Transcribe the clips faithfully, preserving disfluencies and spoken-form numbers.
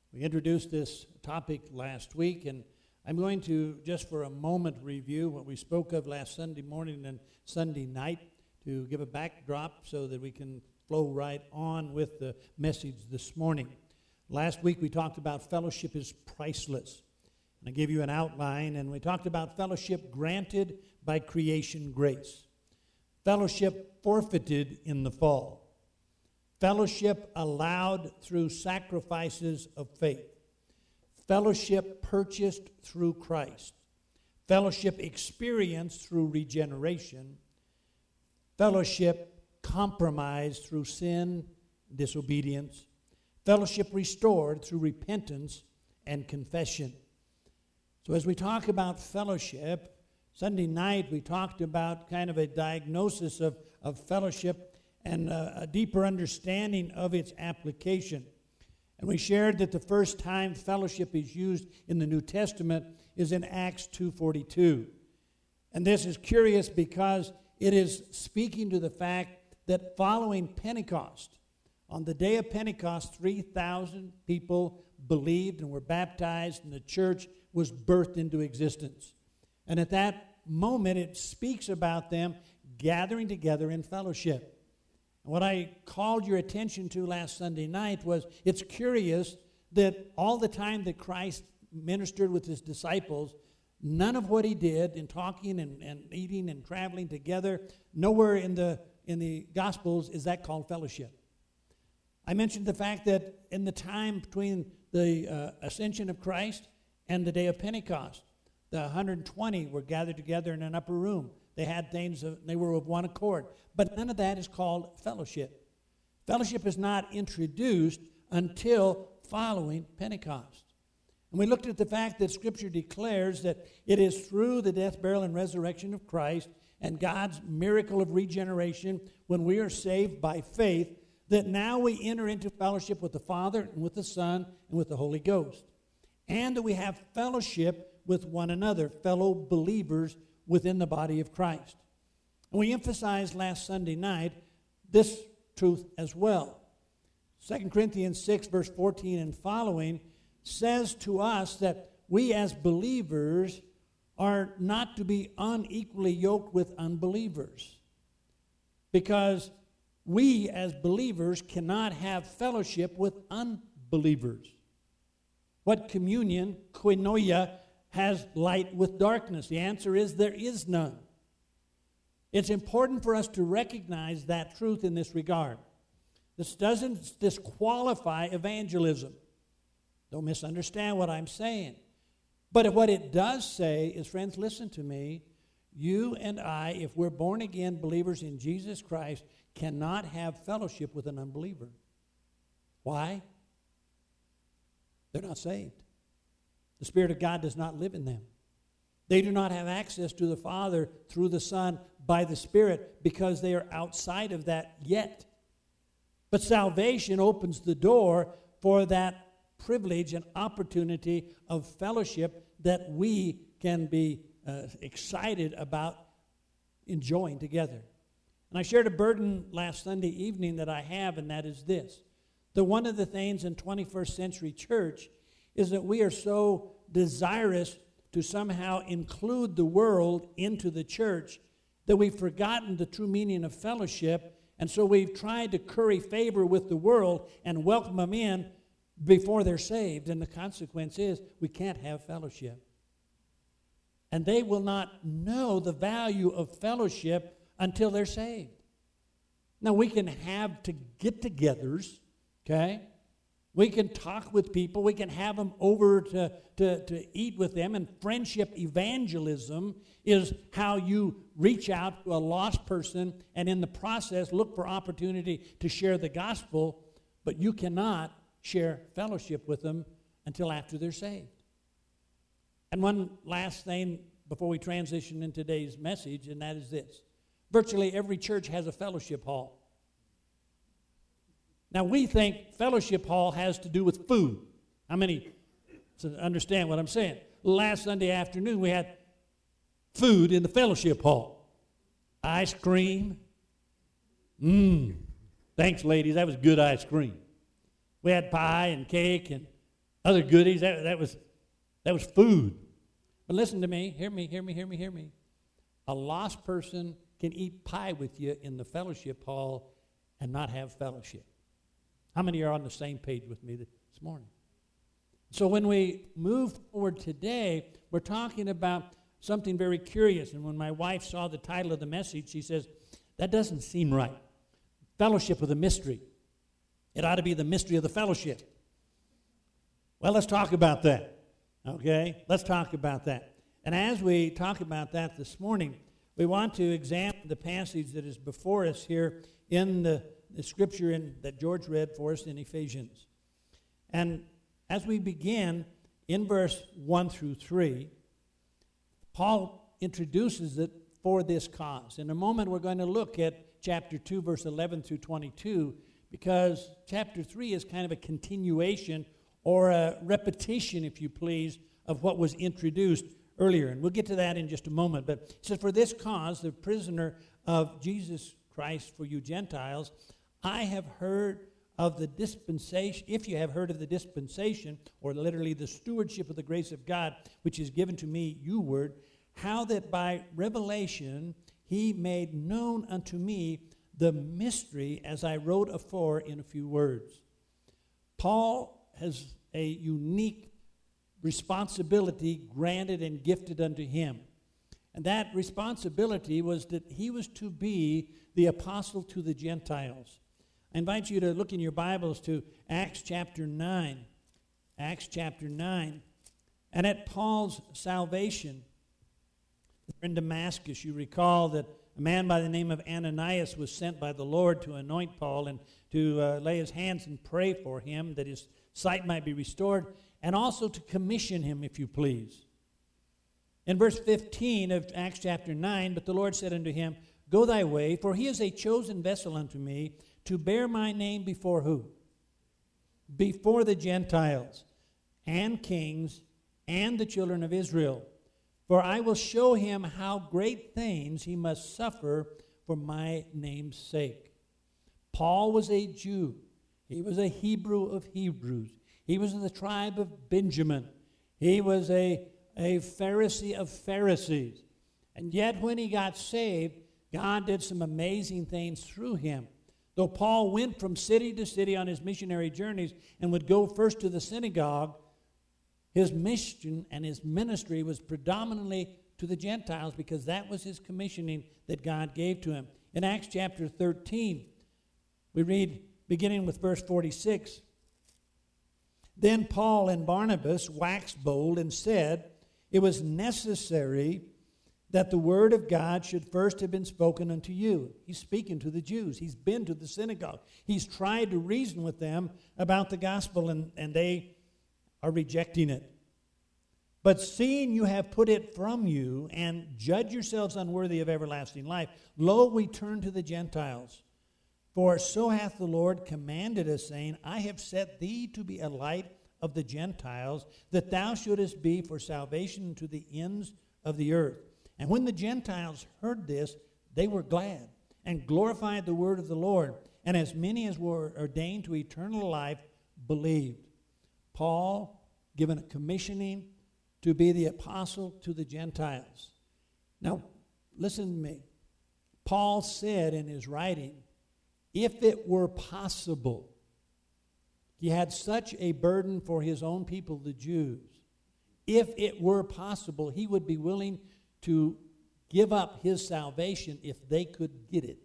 We introduced this topic last week, and I'm going to, just for a moment, review what we spoke of last Sunday morning and Sunday night to give a backdrop so that we can flow right on with the message this morning. Last week we talked about fellowship is priceless. And I gave you an outline, and we talked about fellowship granted by creation grace. Fellowship forfeited in the fall. Fellowship allowed through sacrifices of faith. Fellowship purchased through Christ. Fellowship experienced through regeneration. Fellowship compromised through sin, disobedience. Fellowship restored through repentance and confession. So as we talk about fellowship, Sunday night we talked about kind of a diagnosis of, of fellowship and a, a deeper understanding of its application. And we shared that the first time fellowship is used in the New Testament is in Acts two forty-two. And this is curious because it is speaking to the fact that following Pentecost, on the day of Pentecost, three thousand people believed and were baptized, and the church was birthed into existence. And at that moment, it speaks about them gathering together in fellowship. And what I called your attention to last Sunday night was it's curious that all the time that Christ ministered with his disciples, none of what he did in talking and, and eating and traveling together, nowhere in the in the Gospels is that called fellowship. I mentioned the fact that in the time between the uh, ascension of Christ and the day of Pentecost, the one hundred twenty were gathered together in an upper room. They had things, of, they were of one accord. But none of that is called fellowship. Fellowship is not introduced until following Pentecost. And we looked at the fact that Scripture declares that it is through the death, burial, and resurrection of Christ and God's miracle of regeneration when we are saved by faith that now we enter into fellowship with the Father and with the Son and with the Holy Ghost. And that we have fellowship with one another, fellow believers within the body of Christ. And we emphasized last Sunday night this truth as well. Second Corinthians six, verse fourteen and following says to us that we as believers are not to be unequally yoked with unbelievers. Because we as believers cannot have fellowship with unbelievers. What communion, koinonia, has light with darkness? The answer is there is none. It's important for us to recognize that truth in this regard. This doesn't disqualify evangelism. Don't misunderstand what I'm saying. But what it does say is, friends, listen to me. You and I, if we're born again believers in Jesus Christ, cannot have fellowship with an unbeliever. Why? They're not saved. The Spirit of God does not live in them. They do not have access to the Father through the Son by the Spirit because they are outside of that yet. But salvation opens the door for that privilege and opportunity of fellowship that we can be uh, excited about enjoying together. And I shared a burden last Sunday evening that I have, and that is this. That one of the things in twenty-first century church is that we are so desirous to somehow include the world into the church that we've forgotten the true meaning of fellowship, and so we've tried to curry favor with the world and welcome them in before they're saved, and the consequence is we can't have fellowship. And they will not know the value of fellowship until they're saved. Now, we can have to get-togethers, okay? We can talk with people. We can have them over to, to, to eat with them. And friendship evangelism is how you reach out to a lost person and in the process look for opportunity to share the gospel. But you cannot share fellowship with them until after they're saved. And one last thing before we transition in today's message, and that is this. Virtually every church has a fellowship hall. Now, we think fellowship hall has to do with food. How many understand what I'm saying? Last Sunday afternoon, we had food in the fellowship hall. Ice cream. Mmm. Thanks, ladies. That was good ice cream. We had pie and cake and Other goodies, that, that was that was food. But listen to me, hear me, hear me, hear me, hear me. A lost person can eat pie with you in the fellowship hall and not have fellowship. How many are on the same page with me this morning? So when we move forward today, we're talking about something very curious. And when my wife saw the title of the message, she says, that doesn't seem right. Fellowship with a mystery. It ought to be the mystery of the fellowship. Well, let's talk about that. Okay? Let's talk about that. And as we talk about that this morning, we want to examine the passage that is before us here in the, the scripture in, that George read for us in Ephesians. And as we begin in verse one through three, Paul introduces it for this cause. In a moment, we're going to look at chapter two, verse eleven through twenty-two, because chapter three is kind of a continuation or a repetition, if you please, of what was introduced earlier. And we'll get to that in just a moment. But it says, for this cause, the prisoner of Jesus Christ for you Gentiles, I have heard of the dispensation, if you have heard of the dispensation, or literally the stewardship of the grace of God, which is given to me, you word, how that by revelation he made known unto me the mystery, as I wrote afore in a few words. Paul has a unique responsibility granted and gifted unto him. And that responsibility was that he was to be the apostle to the Gentiles. I invite you to look in your Bibles to Acts chapter nine. Acts chapter nine. And at Paul's salvation in Damascus, you recall that a man by the name of Ananias was sent by the Lord to anoint Paul and to uh, lay his hands and pray for him that his sight might be restored, and also to commission him, if you please. In verse fifteen of Acts chapter nine, but the Lord said unto him, go thy way, for he is a chosen vessel unto me, to bear my name before who? Before the Gentiles, and kings, and the children of Israel. For I will show him how great things he must suffer for my name's sake. Paul was a Jew. He was a Hebrew of Hebrews. He was of the tribe of Benjamin. He was a, a Pharisee of Pharisees. And yet when he got saved, God did some amazing things through him. Though Paul went from city to city on his missionary journeys and would go first to the synagogue, his mission and his ministry was predominantly to the Gentiles because that was his commissioning that God gave to him. In Acts chapter thirteen, we read, beginning with verse forty-six, then Paul and Barnabas waxed bold and said, it was necessary that the word of God should first have been spoken unto you. He's speaking to the Jews. He's been to the synagogue. He's tried to reason with them about the gospel, and, and they are rejecting it. But seeing you have put it from you, and judge yourselves unworthy of everlasting life, lo, we turn to the Gentiles. For so hath the Lord commanded us, saying, I have set thee to be a light of the Gentiles, that thou shouldest be for salvation to the ends of the earth. And when the Gentiles heard this, they were glad, and glorified the word of the Lord. And as many as were ordained to eternal life believed. Paul, given a commissioning to be the apostle to the Gentiles. Now, listen to me. Paul said in his writing, if it were possible, he had such a burden for his own people, the Jews. If it were possible, he would be willing to give up his salvation if they could get it.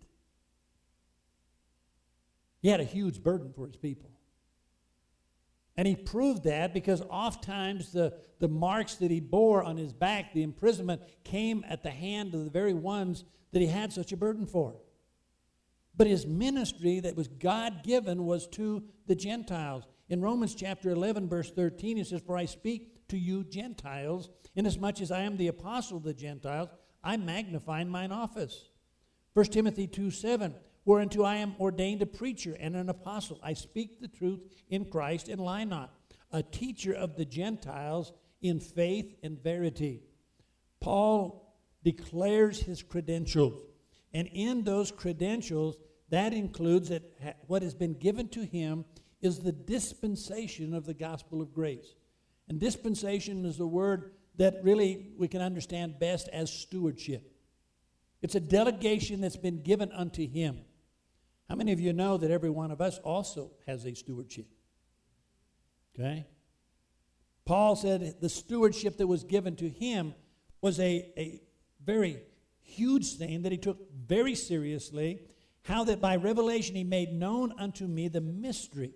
He had a huge burden for his people. And he proved that because oftentimes the, the marks that he bore on his back, the imprisonment, came at the hand of the very ones that he had such a burden for. But his ministry that was God-given was to the Gentiles. In Romans chapter eleven, verse thirteen, it says, for I speak to you Gentiles, inasmuch as I am the apostle of the Gentiles, I magnify mine office. First Timothy two seven, whereunto I am ordained a preacher and an apostle. I speak the truth in Christ and lie not, a teacher of the Gentiles in faith and verity. Paul declares his credentials. And in those credentials, that includes that what has been given to him is the dispensation of the gospel of grace. And dispensation is a word that really we can understand best as stewardship. It's a delegation that's been given unto him. How many of you know that every one of us also has a stewardship? Okay? Paul said the stewardship that was given to him was a, a very huge thing that he took very seriously. How that by revelation he made known unto me the mystery.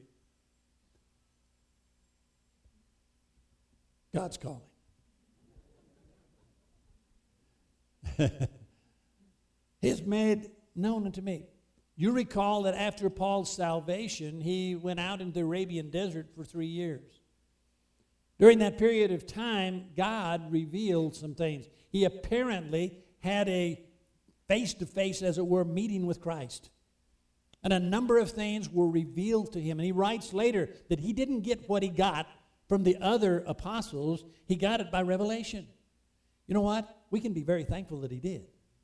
God's calling. He has made known unto me. You recall that after Paul's salvation, he went out into the Arabian desert for three years. During that period of time, God revealed some things. He apparently had a face-to-face, as it were, meeting with Christ. And a number of things were revealed to him. And he writes later that he didn't get what he got from the other apostles. He got it by revelation. You know what? We can be very thankful that he did.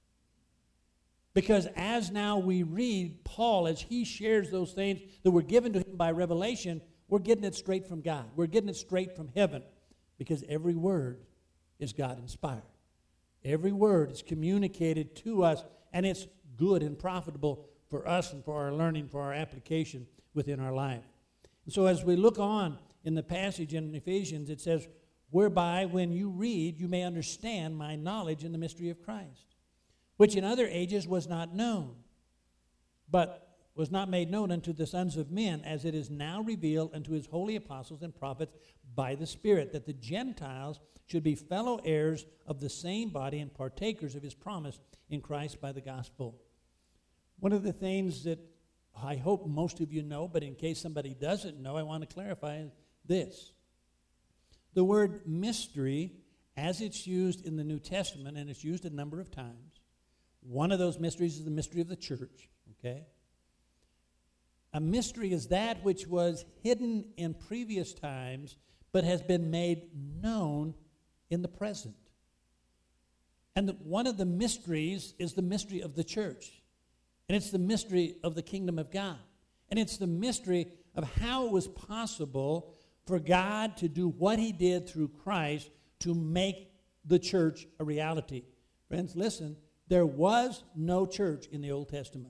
Because as now we read Paul, as he shares those things that were given to him by revelation, we're getting it straight from God. We're getting it straight from heaven. Because every word is God-inspired. Every word is communicated to us, and it's good and profitable for us and for our learning, for our application within our life. And so as we look on in the passage in Ephesians, it says, whereby when you read, you may understand my knowledge in the mystery of Christ, which in other ages was not known, but was not made known unto the sons of men, as it is now revealed unto his holy apostles and prophets by the Spirit, that the Gentiles should be fellow heirs of the same body and partakers of his promise in Christ by the gospel. One of the things that I hope most of you know, but in case somebody doesn't know, I want to clarify this. The word mystery, as it's used in the New Testament, and it's used a number of times, one of those mysteries is the mystery of the church, okay? A mystery is that which was hidden in previous times, but has been made known in the present. And the, one of the mysteries is the mystery of the church. And it's the mystery of the kingdom of God. And it's the mystery of how it was possible for God to do what he did through Christ to make the church a reality. Friends, listen, there was no church in the Old Testament.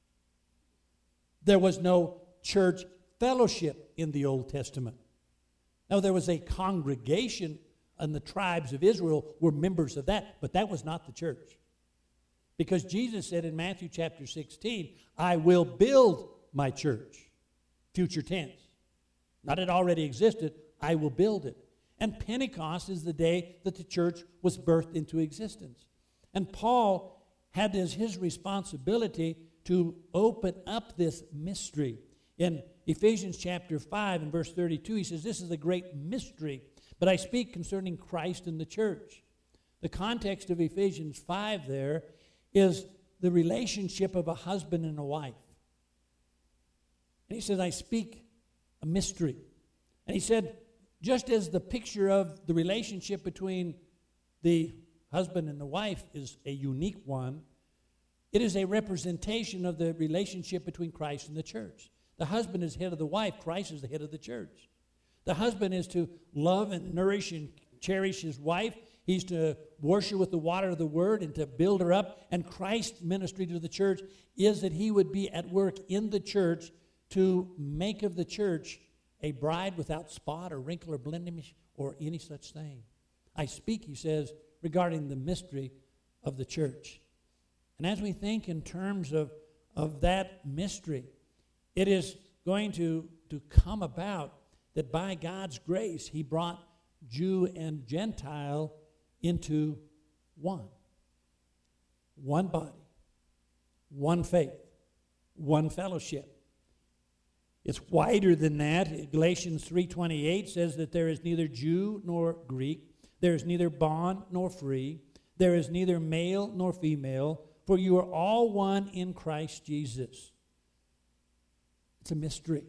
There was no church fellowship in the Old Testament. Now, there was a congregation, and the tribes of Israel were members of that, but that was not the church. Because Jesus said in Matthew chapter sixteen, I will build my church. Future tense. Not it already existed, I will build it. And Pentecost is the day that the church was birthed into existence. And Paul had as his responsibility to open up this mystery. In Ephesians chapter five and verse thirty-two, he says, this is a great mystery, but I speak concerning Christ and the church. The context of Ephesians five there is the relationship of a husband and a wife. And he says, I speak a mystery. And he said, just as the picture of the relationship between the husband and the wife is a unique one, it is a representation of the relationship between Christ and the church. The husband is head of the wife. Christ is the head of the church. The husband is to love and nourish and cherish his wife. He's to wash her with the water of the word and to build her up. And Christ's ministry to the church is that he would be at work in the church to make of the church a bride without spot or wrinkle or blemish or any such thing. I speak, he says, regarding the mystery of the church. And as we think in terms of, of that mystery, it is going to, to come about that by God's grace, he brought Jew and Gentile into one. One body, one faith, one fellowship. It's wider than that. Galatians three twenty-eight says that there is neither Jew nor Greek, there is neither bond nor free, there is neither male nor female, for you are all one in Christ Jesus. It's a mystery.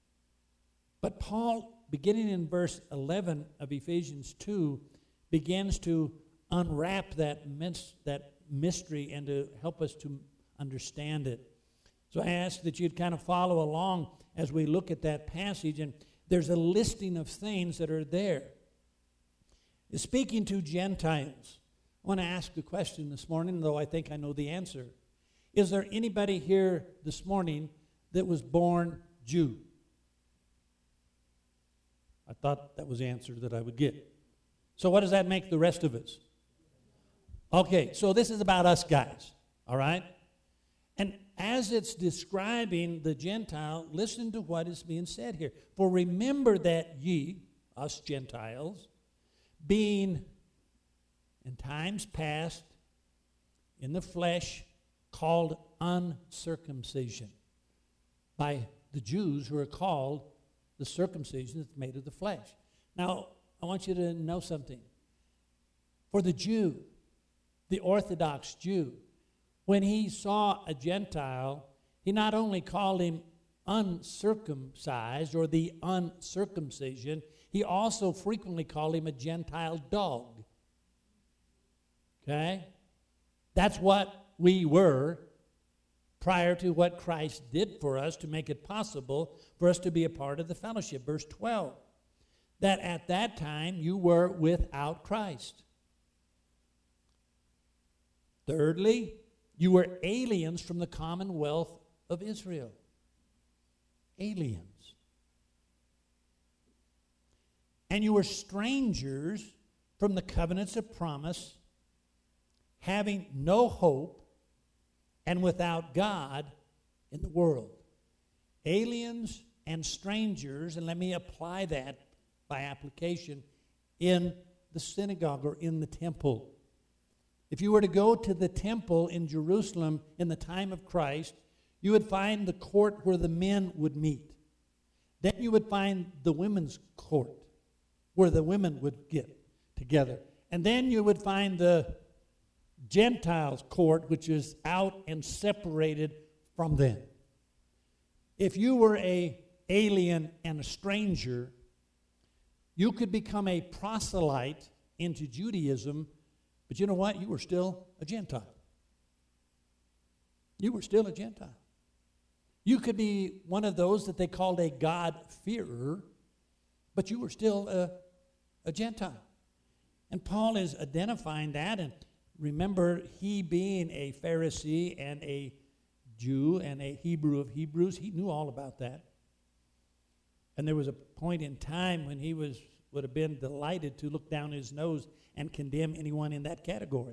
But Paul, beginning in verse eleven of Ephesians two, begins to unwrap that, mis- that mystery and to help us to understand it. So I ask that you'd kind of follow along as we look at that passage, and there's a listing of things that are there. Speaking to Gentiles, I want to ask a question this morning, though I think I know the answer. Is there anybody here this morning that was born Jew? I thought that was the answer that I would get. So what does that make the rest of us? Okay, so this is about us guys, all right? And as it's describing the Gentile, listen to what is being said here. For remember that ye, us Gentiles, being in times past in the flesh called uncircumcision by the Jews who are called the circumcision that's made of the flesh. Now, I want you to know something. For the Jew, the Orthodox Jew, when he saw a Gentile, he not only called him uncircumcised or the uncircumcision, he also frequently called him a Gentile dog. Okay? That's what we were prior to what Christ did for us to make it possible for us to be a part of the fellowship. Verse twelve, that at that time you were without Christ. Thirdly, you were aliens from the commonwealth of Israel. Aliens. And you were strangers from the covenants of promise, having no hope and without God in the world. Aliens and strangers, and let me apply that by application, in the synagogue or in the temple. If you were to go to the temple in Jerusalem in the time of Christ, you would find the court where the men would meet. Then you would find the women's court where the women would get together. And then you would find the Gentiles' court, which is out and separated from them. If you were an alien and a stranger, you could become a proselyte into Judaism, but you know what? You were still a Gentile. You were still a Gentile. You could be one of those that they called a God-fearer, but you were still a, a Gentile. And Paul is identifying that, and remember, he being a Pharisee and a Jew and a Hebrew of Hebrews, he knew all about that. And there was a point in time when he was would have been delighted to look down his nose and condemn anyone in that category.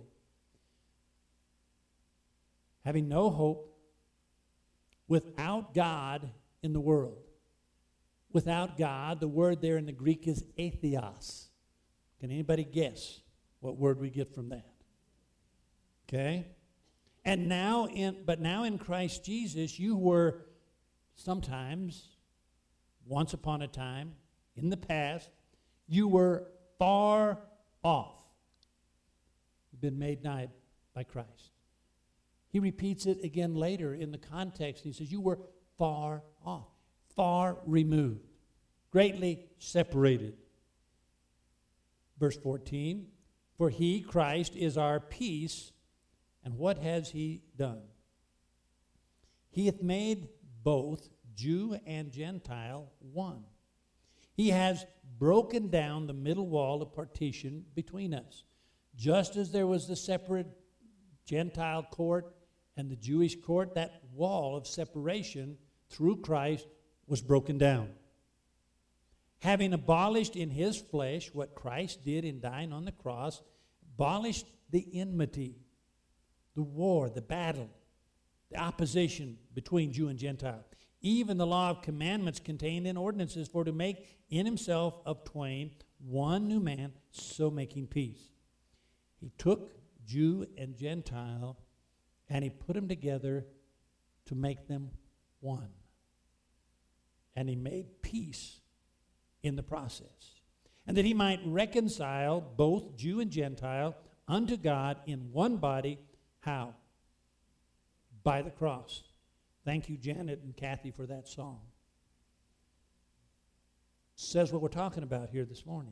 Having no hope, without God in the world. Without God, the word there in the Greek is atheos. Can anybody guess what word we get from that? Okay? And now in but now in Christ Jesus, you were sometimes, once upon a time, in the past, you were far off. You've been made nigh by Christ. He repeats it again later in the context. He says, you were far off, far removed, greatly separated. Verse fourteen, for he, Christ, is our peace. And what has he done? He hath made both Jew and Gentile one. He has broken down the middle wall of partition between us. Just as there was the separate Gentile court and the Jewish court, that wall of separation through Christ was broken down. Having abolished in his flesh what Christ did in dying on the cross, abolished the enmity, the war, the battle, the opposition between Jew and Gentile. Even the law of commandments contained in ordinances, for to make in himself of twain one new man, so making peace. He took Jew and Gentile, and he put them together to make them one. And he made peace in the process. And that he might reconcile both Jew and Gentile unto God in one body. How? By the cross. Thank you, Janet and Kathy, for that song. Says what we're talking about here this morning.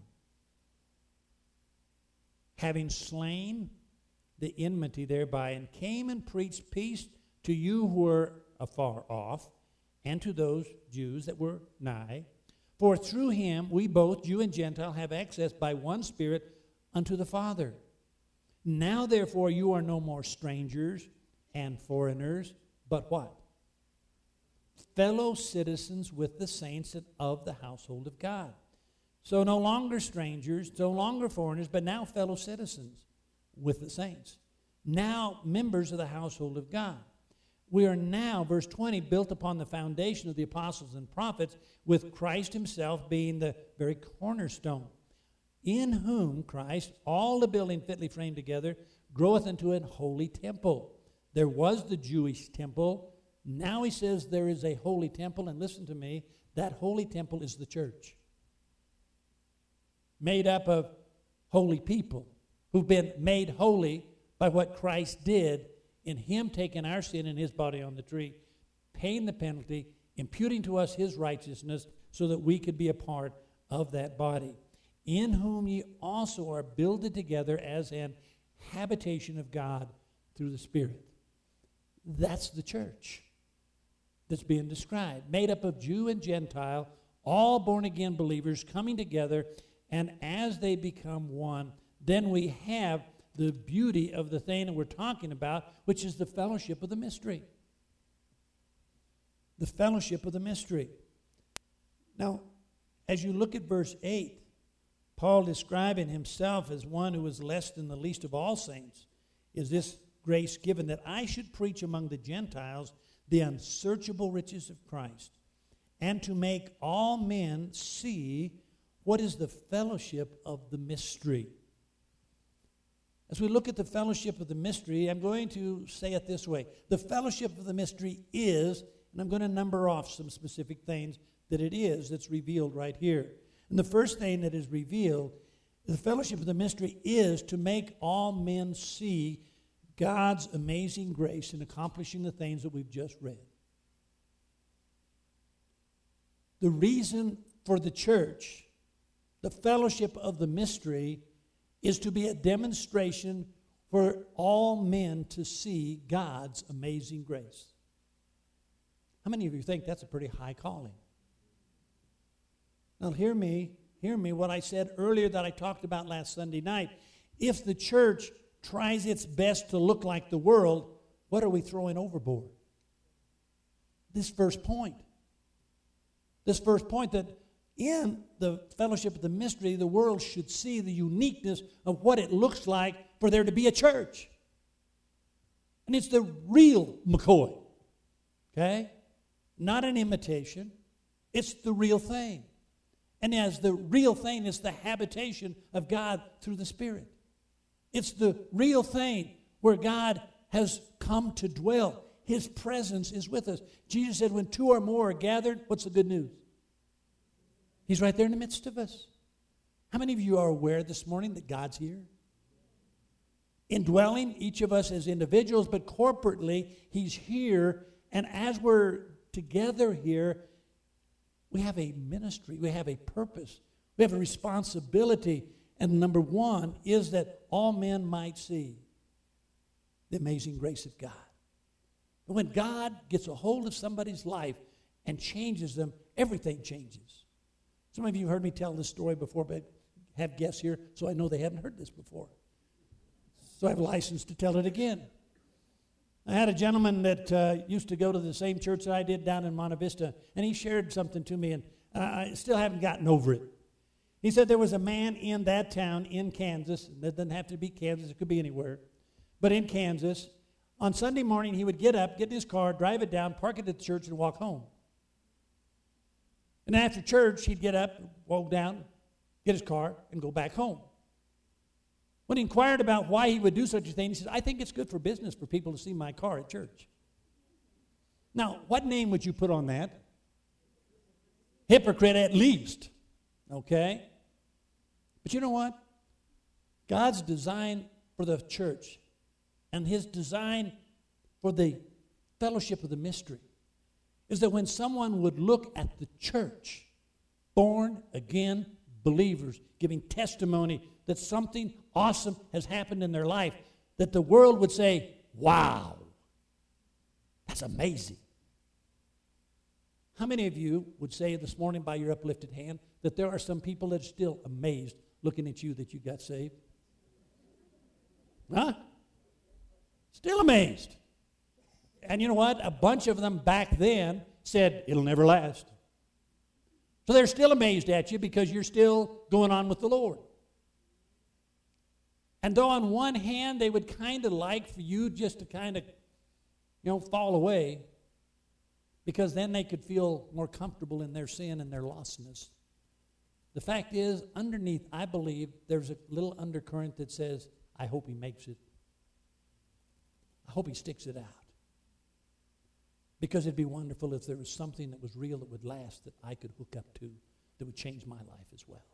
Having slain the enmity thereby, and came and preached peace to you who were afar off, and to those Jews that were nigh. For through him we both, Jew and Gentile, have access by one Spirit unto the Father. Now therefore you are no more strangers and foreigners, but what? Fellow citizens with the saints of the household of God. So no longer strangers, no longer foreigners, but now fellow citizens with the saints. Now members of the household of God. We are now, verse twenty, built upon the foundation of the apostles and prophets, with Christ himself being the very cornerstone, in whom Christ, all the building fitly framed together, groweth into an holy temple. There was the Jewish temple. Now he says there is a holy temple, and listen to me, that holy temple is the church. Made up of holy people who've been made holy by what Christ did in him taking our sin in his body on the tree, paying the penalty, imputing to us his righteousness so that we could be a part of that body. In whom ye also are builded together as an habitation of God through the Spirit. That's the church that's being described, made up of Jew and Gentile, all born-again believers coming together, and as they become one, then we have the beauty of the thing that we're talking about, which is the fellowship of the mystery. The fellowship of the mystery. Now, as you look at verse eight, Paul describing himself as one who is less than the least of all saints, is this grace given that I should preach among the Gentiles the unsearchable riches of Christ, and to make all men see what is the fellowship of the mystery. As we look at the fellowship of the mystery, I'm going to say it this way. The fellowship of the mystery is, and I'm going to number off some specific things that it is that's revealed right here. And the first thing that is revealed, the fellowship of the mystery is to make all men see God's amazing grace in accomplishing the things that we've just read. The reason for the church, the fellowship of the mystery, is to be a demonstration for all men to see God's amazing grace. How many of you think that's a pretty high calling? Now hear me, hear me what I said earlier that I talked about last Sunday night. If the church tries its best to look like the world, what are we throwing overboard? This first point. This first point that in the fellowship of the mystery, the world should see the uniqueness of what it looks like for there to be a church. And it's the real McCoy. Okay? Not an imitation. It's the real thing. And as the real thing is the habitation of God through the Spirit. It's the real thing where God has come to dwell. His presence is with us. Jesus said when two or more are gathered, what's the good news? He's right there in the midst of us. How many of you are aware this morning that God's here? Indwelling each of us as individuals, but corporately, He's here. And as we're together here, we have a ministry, we have a purpose, we have a responsibility. And number one is that all men might see the amazing grace of God. And when God gets a hold of somebody's life and changes them, everything changes. Some of you heard me tell this story before, but have guests here, so I know they haven't heard this before. So I have a license to tell it again. I had a gentleman that uh, used to go to the same church that I did down in Monte Vista, and he shared something to me, and I still haven't gotten over it. He said there was a man in that town in Kansas, and it doesn't have to be Kansas, it could be anywhere, but in Kansas, on Sunday morning he would get up, get in his car, drive it down, park it at the church, and walk home. And after church, he'd get up, walk down, get his car, and go back home. When he inquired about why he would do such a thing, he said, I think it's good for business for people to see my car at church. Now, what name would you put on that? Hypocrite at least. Okay? But you know what? God's design for the church and His design for the fellowship of the mystery is that when someone would look at the church, born again believers, giving testimony that something awesome has happened in their life, that the world would say, wow, that's amazing. How many of you would say this morning by your uplifted hand that there are some people that are still amazed looking at you that you got saved? Huh? Still amazed. And you know what? A bunch of them back then said, it'll never last. So they're still amazed at you because you're still going on with the Lord. And though on one hand they would kind of like for you just to kind of, you know, fall away, because then they could feel more comfortable in their sin and their lostness. The fact is, underneath, I believe, there's a little undercurrent that says, I hope he makes it. I hope he sticks it out. Because it'd be wonderful if there was something that was real that would last that I could hook up to that would change my life as well.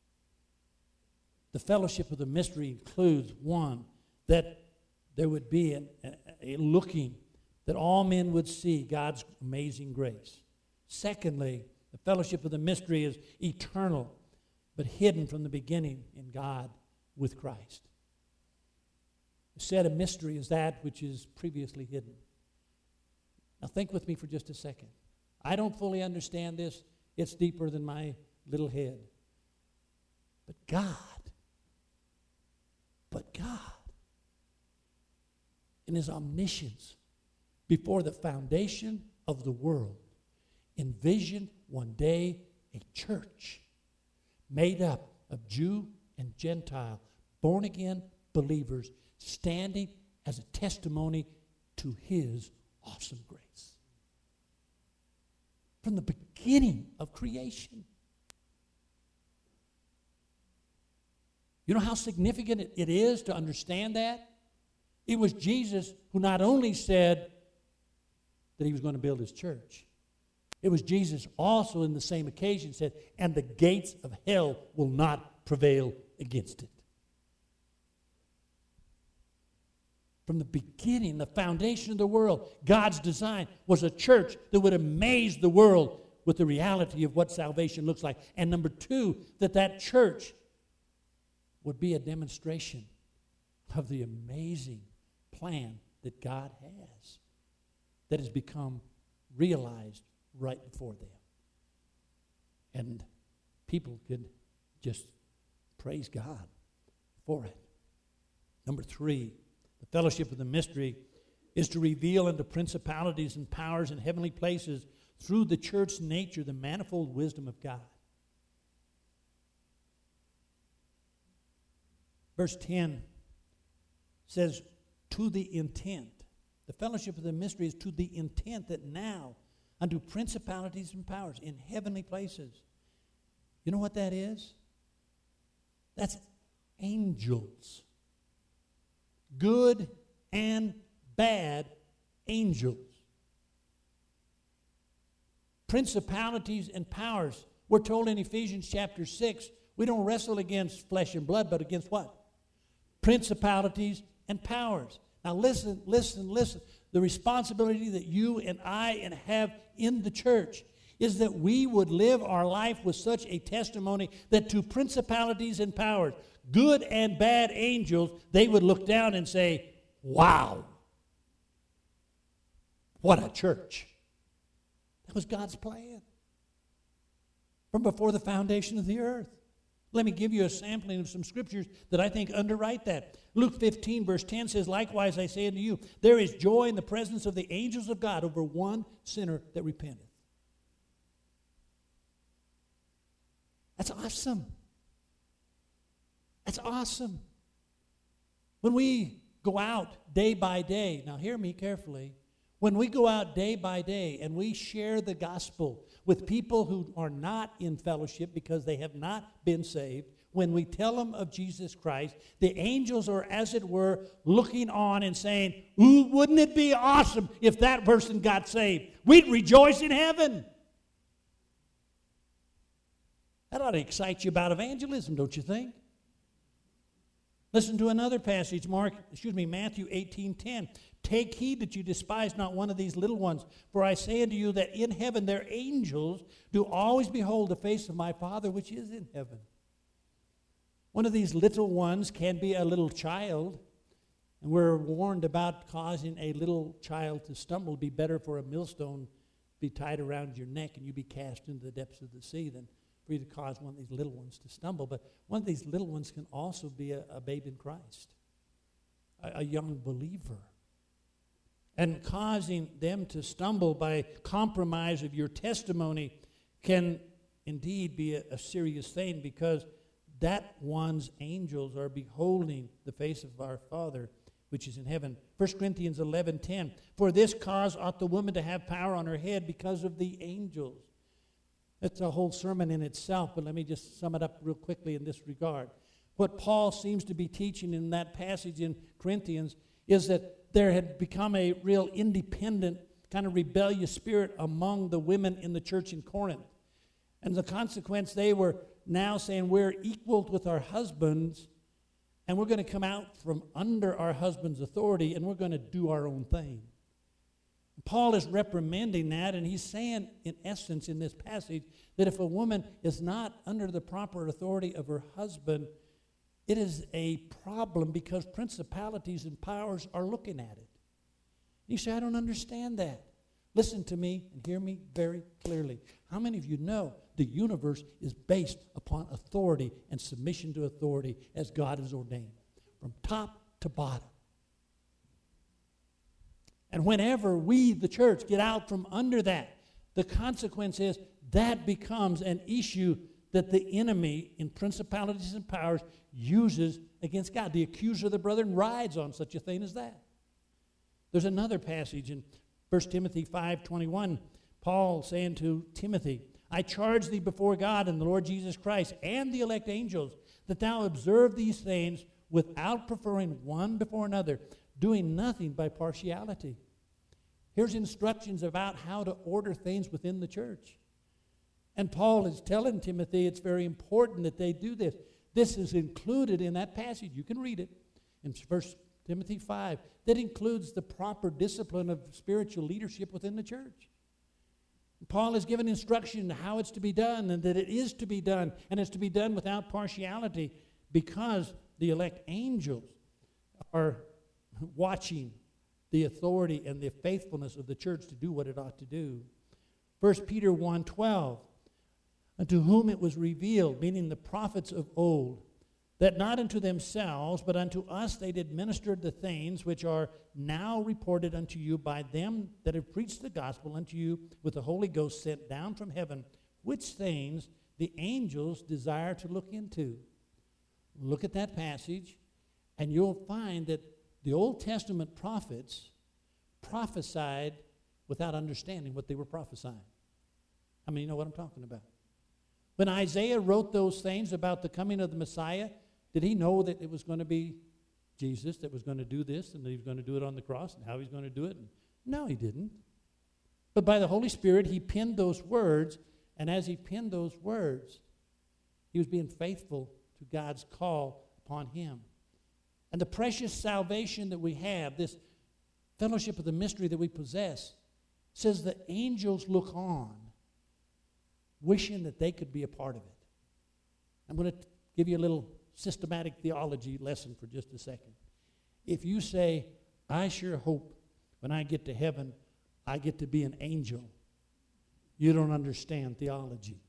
The fellowship of the mystery includes, one, that there would be a, a, a looking, that all men would see God's amazing grace. Secondly, the fellowship of the mystery is eternal, but hidden from the beginning in God with Christ. I said a mystery is that which is previously hidden. Now think with me for just a second. I don't fully understand this. It's deeper than my little head. But God, but God, in His omniscience, before the foundation of the world, envisioned one day a church made up of Jew and Gentile, born-again believers, standing as a testimony to His awesome grace. From the beginning of creation. You know how significant it is to understand that? It was Jesus who not only said that He was going to build His church, it was Jesus also in the same occasion said, and the gates of hell will not prevail against it. From the beginning, the foundation of the world, God's design was a church that would amaze the world with the reality of what salvation looks like. And number two, that that church would be a demonstration of the amazing plan that God has that has become realized right before them. And people could just praise God for it. Number three, the fellowship of the mystery is to reveal unto principalities and powers in heavenly places through the church's nature the manifold wisdom of God. Verse ten says, to the intent. The fellowship of the mystery is to the intent that now unto principalities and powers in heavenly places. You know what that is? That's angels. Good and bad angels. Principalities and powers. We're told in Ephesians chapter six, we don't wrestle against flesh and blood, but against what? Principalities and powers. Now listen, listen, listen. The responsibility that you and I and have in the church is that we would live our life with such a testimony that to principalities and powers, good and bad angels, they would look down and say, wow, what a church. That was God's plan from before the foundation of the earth. Let me give you a sampling of some scriptures that I think underwrite that. Luke fifteen, verse ten says, likewise I say unto you, there is joy in the presence of the angels of God over one sinner that repenteth. That's awesome. That's awesome. When we go out day by day, now hear me carefully, when we go out day by day and we share the gospel with people who are not in fellowship because they have not been saved, when we tell them of Jesus Christ, the angels are, as it were, looking on and saying, ooh, wouldn't it be awesome if that person got saved? We'd rejoice in heaven. That ought to excite you about evangelism, don't you think? Listen to another passage, Mark, excuse me, Matthew eighteen ten. Take heed that you despise not one of these little ones, for I say unto you that in heaven their angels do always behold the face of my Father which is in heaven. One of these little ones can be a little child, and we're warned about causing a little child to stumble. It'd be better for a millstone be tied around your neck and you be cast into the depths of the sea than for you to cause one of these little ones to stumble. But one of these little ones can also be a, a babe in Christ, a, a young believer. And causing them to stumble by compromise of your testimony can indeed be a, a serious thing, because that one's angels are beholding the face of our Father which is in heaven. First Corinthians eleven ten. For this cause ought the woman to have power on her head because of the angels. That's a whole sermon in itself, but let me just sum it up real quickly in this regard. What Paul seems to be teaching in that passage in Corinthians is that there had become a real independent, kind of rebellious spirit among the women in the church in Corinth. And the consequence, they were now saying, we're equal with our husbands, and we're going to come out from under our husband's authority, and we're going to do our own thing. Paul is reprimanding that, and he's saying, in essence, in this passage, that if a woman is not under the proper authority of her husband, it is a problem, because principalities and powers are looking at it. You say, I don't understand that. Listen to me and hear me very clearly. How many of you know the universe is based upon authority and submission to authority as God has ordained, from top to bottom? And whenever we, the church, get out from under that, the consequence is that becomes an issue that the enemy in principalities and powers uses against God. The accuser of the brethren rides on such a thing as that. There's another passage in First Timothy five twenty-one, Paul saying to Timothy, I charge thee before God and the Lord Jesus Christ and the elect angels, that thou observe these things without preferring one before another, doing nothing by partiality. Here's instructions about how to order things within the church. And Paul is telling Timothy it's very important that they do this. This is included in that passage. You can read it in First Timothy five. That includes the proper discipline of spiritual leadership within the church. Paul is given instruction how it's to be done, and that it is to be done, and it's to be done without partiality, because the elect angels are watching the authority and the faithfulness of the church to do what it ought to do. First Peter one twelve, unto whom it was revealed, meaning the prophets of old, that not unto themselves, but unto us they did minister the things which are now reported unto you by them that have preached the gospel unto you with the Holy Ghost sent down from heaven, which things the angels desire to look into. Look at that passage, and you'll find that the Old Testament prophets prophesied without understanding what they were prophesying. I mean, you know what I'm talking about. When Isaiah wrote those things about the coming of the Messiah, did he know that it was going to be Jesus that was going to do this, and that he was going to do it on the cross, and how he's going to do it? No, he didn't. But by the Holy Spirit, he penned those words, and as he penned those words, he was being faithful to God's call upon him. And the precious salvation that we have, this fellowship of the mystery that we possess, says the angels look on, wishing that they could be a part of it. I'm going to give you a little systematic theology lesson for just a second. If you say, I sure hope when I get to heaven, I get to be an angel, you don't understand theology.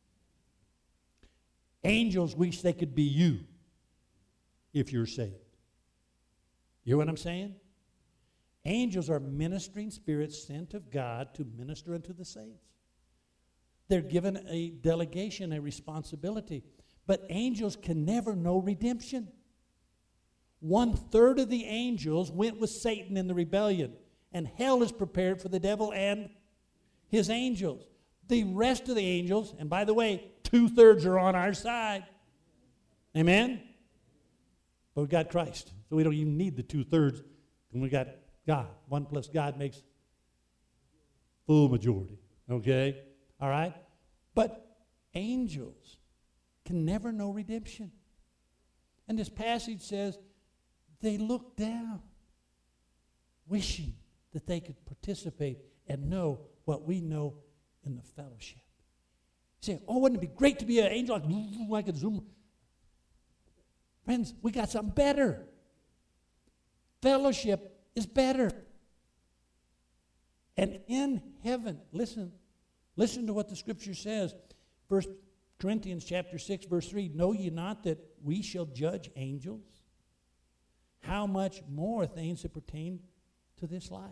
Angels wish they could be you if you're saved. You hear what I'm saying? Angels are ministering spirits sent of God to minister unto the saints. They're given a delegation, a responsibility. But angels can never know redemption. One third of the angels went with Satan in the rebellion, and hell is prepared for the devil and his angels. The rest of the angels, and by the way, two-thirds are on our side. Amen? But we've got Christ, so we don't even need the two-thirds when we got God. One plus God makes full majority. Okay? All right? But angels can never know redemption. And this passage says they look down, wishing that they could participate and know what we know in the fellowship. Say, oh, wouldn't it be great to be an angel? I could zoom. Friends, we got something better. Fellowship is better. And in heaven, listen, listen to what the Scripture says. First Corinthians chapter six, verse three, know ye not that we shall judge angels? How much more things that pertain to this life?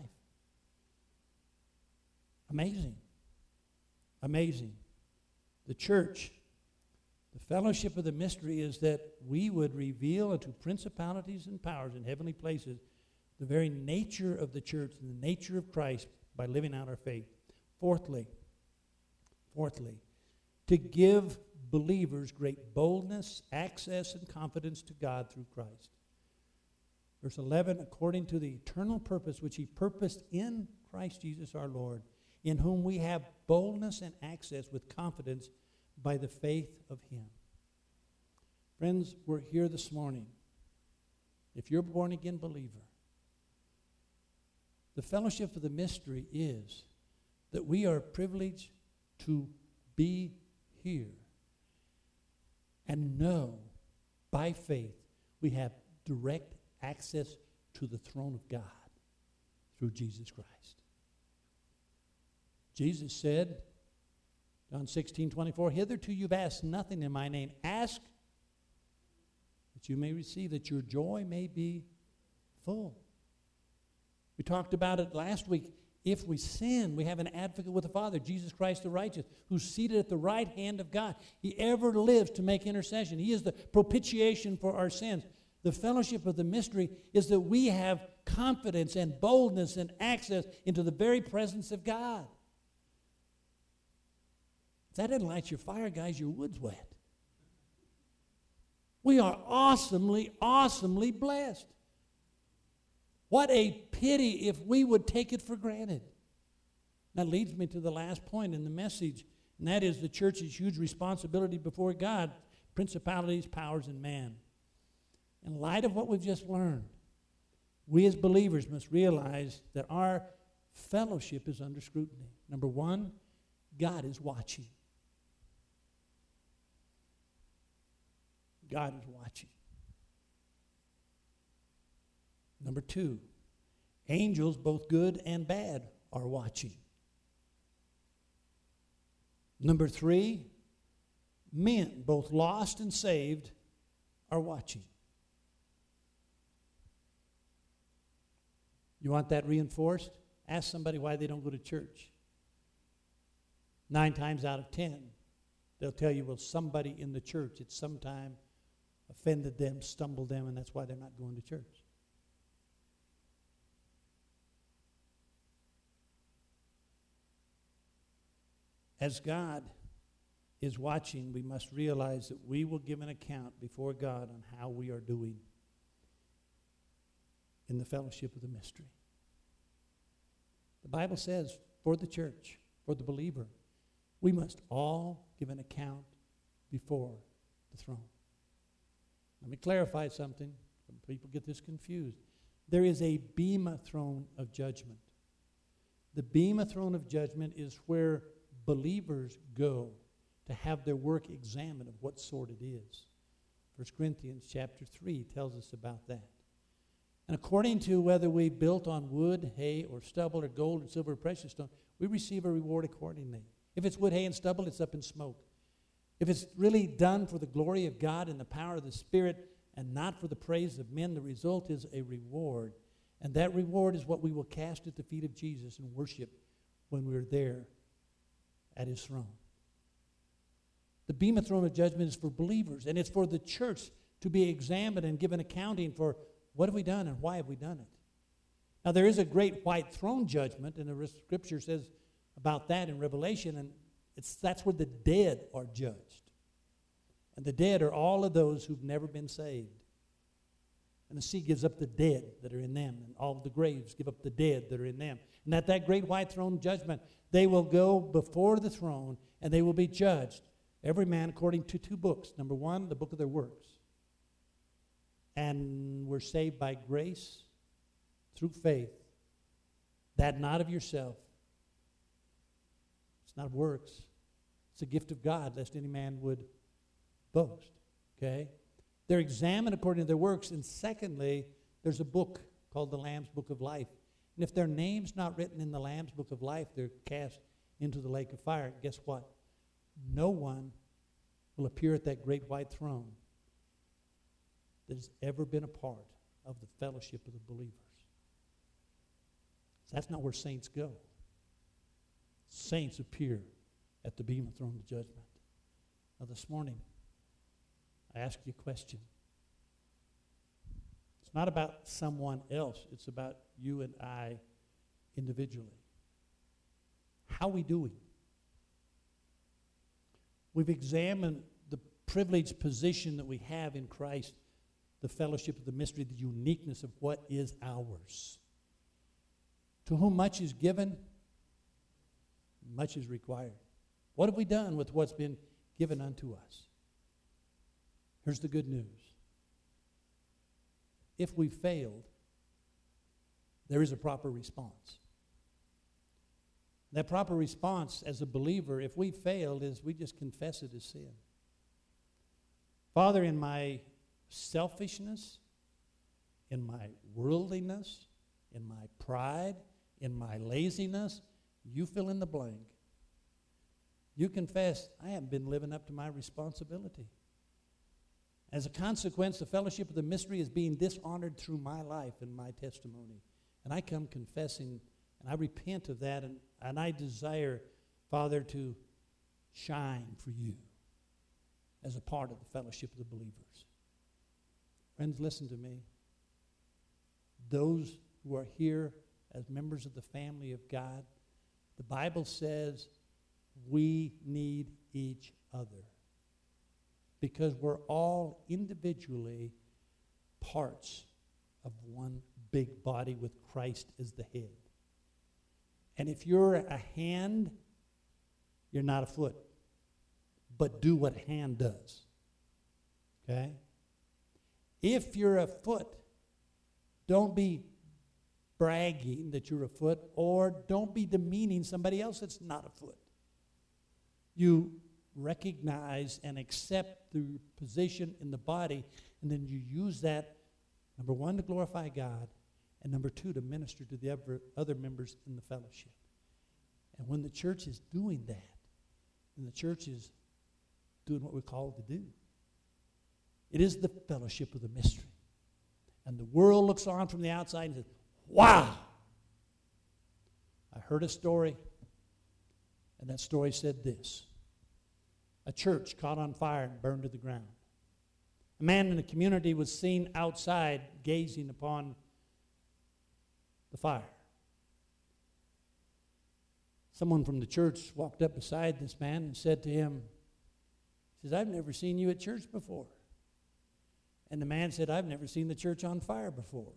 Amazing. Amazing. The church, the fellowship of the mystery is that we would reveal unto principalities and powers in heavenly places the very nature of the church and the nature of Christ by living out our faith. Fourthly, fourthly, to give believers great boldness, access, and confidence to God through Christ. Verse eleven, according to the eternal purpose which he purposed in Christ Jesus our Lord, in whom we have boldness and access with confidence by the faith of him. Friends, we're here this morning. If you're a born-again believer, the fellowship of the mystery is that we are privileged to be here and know by faith we have direct access to the throne of God through Jesus Christ. Jesus said, John sixteen twenty-four, hitherto you've asked nothing in my name. Ask that you may receive, that your joy may be full. We talked about it last week. If we sin, we have an advocate with the Father, Jesus Christ the righteous, who's seated at the right hand of God. He ever lives to make intercession. He is the propitiation for our sins. The fellowship of the mystery is that we have confidence and boldness and access into the very presence of God. If that didn't light your fire, guys, your wood's wet. We are awesomely, awesomely blessed. What a pity if we would take it for granted. That leads me to the last point in the message, and that is the church's huge responsibility before God, principalities, powers, and man. In light of what we've just learned, we as believers must realize that our fellowship is under scrutiny. Number one, God is watching. God is watching. Number two, angels, both good and bad, are watching. Number three, men, both lost and saved, are watching. You want that reinforced? Ask somebody why they don't go to church. Nine times out of ten, they'll tell you, well, somebody in the church at some time offended them, stumbled them, and that's why they're not going to church. As God is watching, we must realize that we will give an account before God on how we are doing in the fellowship of the mystery. The Bible says for the church, for the believer, we must all give an account before the throne. Let me clarify something. Some people get this confused. There is a bema throne of judgment. The bema throne of judgment is where believers go to have their work examined of what sort it is. First Corinthians chapter three tells us about that. And according to whether we built on wood, hay, or stubble, or gold, or silver, or precious stone, we receive a reward accordingly. If it's wood, hay, and stubble, it's up in smoke. If it's really done for the glory of God and the power of the Spirit and not for the praise of men, the result is a reward. And that reward is what we will cast at the feet of Jesus and worship when we're there at his throne. The bema throne of judgment is for believers, and it's for the church to be examined and given accounting for what have we done and why have we done it. Now, there is a great white throne judgment, and the Scripture says about that in Revelation, and it's that's where the dead are judged. And the dead are all of those who've never been saved. And the sea gives up the dead that are in them, and all of the graves give up the dead that are in them. And at that great white throne judgment, they will go before the throne, and they will be judged, every man according to two books. Number one, the book of their works. And we're saved by grace through faith, that not of yourself. It's not of works. It's a gift of God, lest any man would boast. Okay? They're examined according to their works. And secondly, there's a book called the Lamb's Book of Life. And if their name's not written in the Lamb's book of life, they're cast into the lake of fire. Guess what? No one will appear at that great white throne that has ever been a part of the fellowship of the believers. So that's not where saints go. Saints appear at the bema throne of judgment. Now this morning, I ask you a question. It's not about someone else. It's about you and I individually. How are we doing? We've examined the privileged position that we have in Christ, the fellowship of the mystery, the uniqueness of what is ours. To whom much is given, much is required. What have we done with what's been given unto us? Here's the good news. If we failed, there is a proper response. That proper response as a believer, if we failed, is we just confess it as sin. Father, in my selfishness, in my worldliness, in my pride, in my laziness, you fill in the blank. You confess, I haven't been living up to my responsibility. As a consequence, the fellowship of the mystery is being dishonored through my life and my testimony. And I come confessing, and I repent of that, and, and I desire, Father, to shine for you as a part of the fellowship of the believers. Friends, listen to me. Those who are here as members of the family of God, the Bible says we need each other because we're all individually parts of one big body with Christ as the head. And if you're a hand, you're not a foot. But do what a hand does. Okay? If you're a foot, don't be bragging that you're a foot, or don't be demeaning somebody else that's not a foot. You recognize and accept the position in the body, and then you use that, number one, to glorify God, and number two, to minister to the other members in the fellowship. And when the church is doing that, then the church is doing what we're called to do. It is the fellowship of the mystery. And the world looks on from the outside and says, wow! I heard a story, and that story said this. A church caught on fire and burned to the ground. A man in the community was seen outside gazing upon the fire. Someone from the church walked up beside this man and said to him, he says, I've never seen you at church before. And the man said, I've never seen the church on fire before.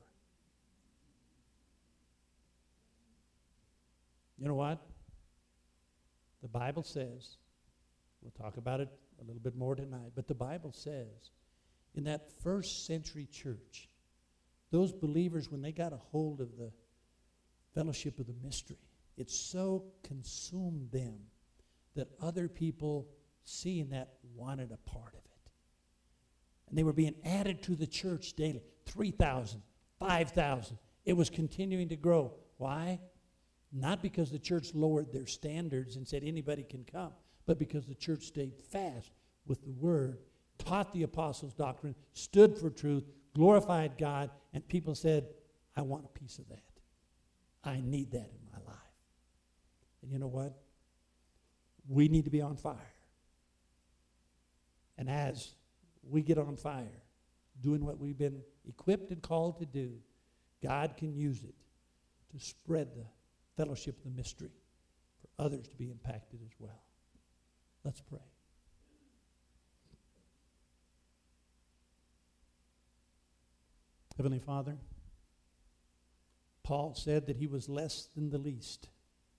You know what? The Bible says, we'll talk about it a little bit more tonight, but the Bible says in that first century church, those believers, when they got a hold of the fellowship of the mystery, it so consumed them that other people seeing that wanted a part of it. And they were being added to the church daily. three thousand, five thousand. It was continuing to grow. Why? Not because the church lowered their standards and said anybody can come, but because the church stayed fast with the word, taught the apostles' doctrine, stood for truth, glorified God, and people said, I want a piece of that. I need that in my life. And you know what? We need to be on fire. And as we get on fire, doing what we've been equipped and called to do, God can use it to spread the fellowship of the mystery for others to be impacted as well. Let's pray. Heavenly Father, Paul said that he was less than the least.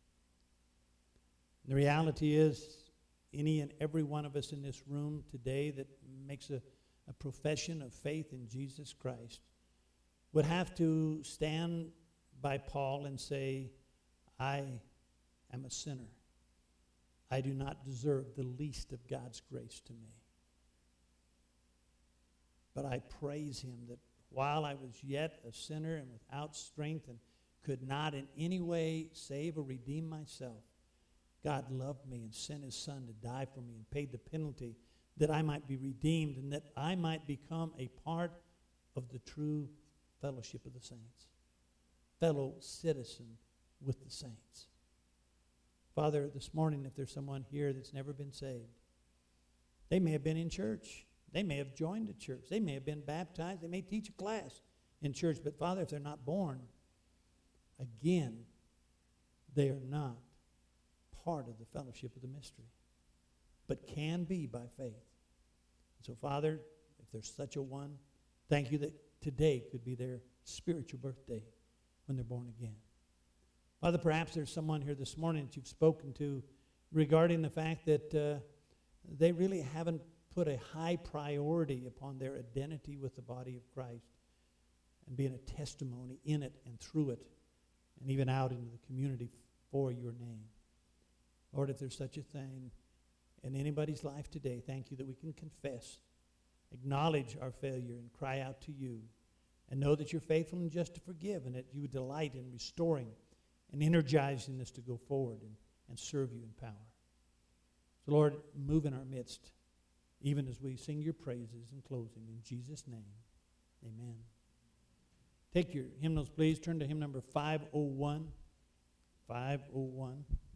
The reality is, any and every one of us in this room today that makes a, a profession of faith in Jesus Christ would have to stand by Paul and say, I am a sinner. I do not deserve the least of God's grace to me. But I praise him that while I was yet a sinner and without strength and could not in any way save or redeem myself, God loved me and sent his Son to die for me and paid the penalty that I might be redeemed and that I might become a part of the true fellowship of the saints, fellow citizen with the saints. Father, this morning, if there's someone here that's never been saved, they may have been in church. They may have joined a church. They may have been baptized. They may teach a class in church. But Father, if they're not born again, they are not part of the fellowship of the mystery, but can be by faith. So, Father, if there's such a one, thank you that today could be their spiritual birthday when they're born again. Father, perhaps there's someone here this morning that you've spoken to regarding the fact that uh, they really haven't put a high priority upon their identity with the body of Christ and being a testimony in it and through it and even out into the community for your name. Lord, if there's such a thing in anybody's life today, thank you that we can confess, acknowledge our failure, and cry out to you, and know that you're faithful and just to forgive, and that you delight in restoring and energizing us to go forward and, and serve you in power. So, Lord, move in our midst, even as we sing your praises in closing. In Jesus' name, amen. Take your hymnals, please. Turn to hymn number five oh one. five oh one.